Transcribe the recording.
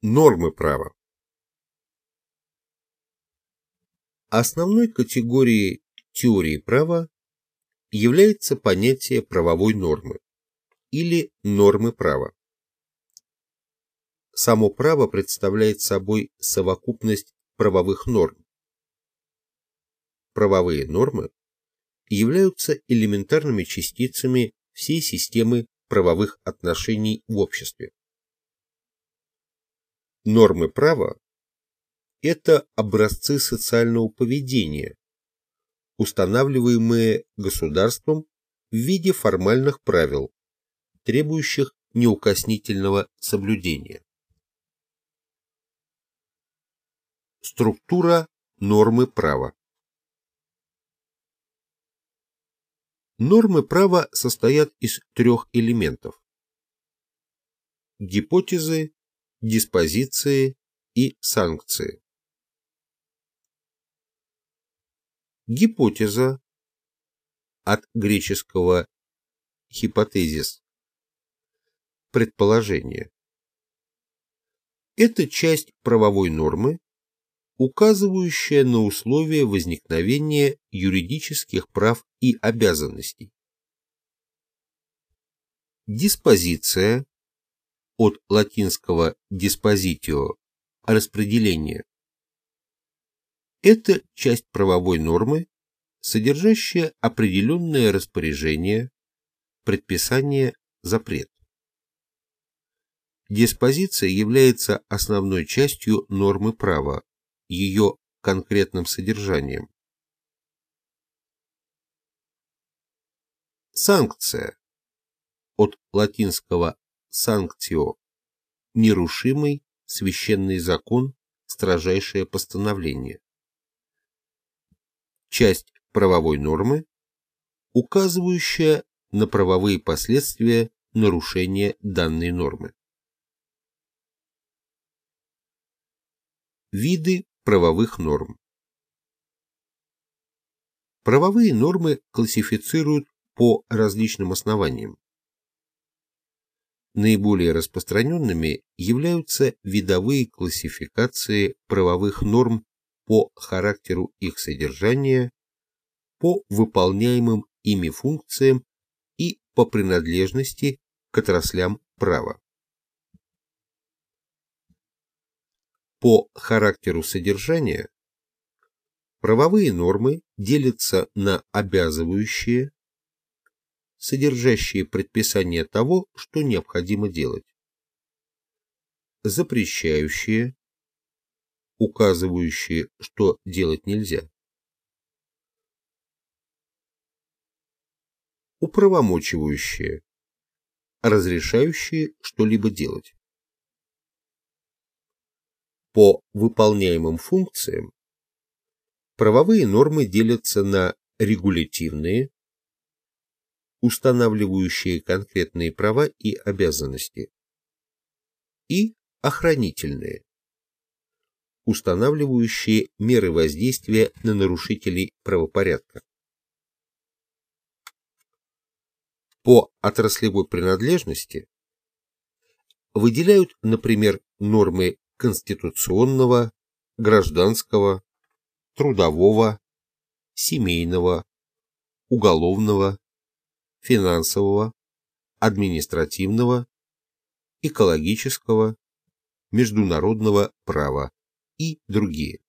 Нормы права. Основной категорией теории права является понятие правовой нормы или нормы права. Само право представляет собой совокупность правовых норм. Правовые нормы являются элементарными частицами всей системы правовых отношений в обществе. Нормы права – это образцы социального поведения, устанавливаемые государством в виде формальных правил, требующих неукоснительного соблюдения. Структура нормы права. Нормы права состоят из трех элементов: гипотезы, диспозиции и санкции. Гипотеза, от греческого hypothesis – предположение. Это часть правовой нормы, указывающая на условия возникновения юридических прав и обязанностей. Диспозиция, от латинского dispositio – распределение. Это часть правовой нормы, содержащая определенное распоряжение, предписание, запрет. Диспозиция является основной частью нормы права, ее конкретным содержанием. Санкция, от латинского sanctio – нерушимый, священный закон, строжайшее постановление. Часть правовой нормы, указывающая на правовые последствия нарушения данной нормы. Виды правовых норм. Правовые нормы классифицируют по различным основаниям. Наиболее распространенными являются видовые классификации правовых норм по характеру их содержания, по выполняемым ими функциям и по принадлежности к отраслям права. По характеру содержания правовые нормы делятся на обязывающие, содержащие предписание того, что необходимо делать, запрещающие, указывающие, что делать нельзя, управомочивающие, разрешающие что-либо делать. По выполняемым функциям правовые нормы делятся на регулятивные, устанавливающие конкретные права и обязанности, и охранительные, устанавливающие меры воздействия на нарушителей правопорядка. По отраслевой принадлежности выделяют, например, нормы конституционного, гражданского, трудового, семейного, уголовного, финансового, административного, экологического, международного права и другие.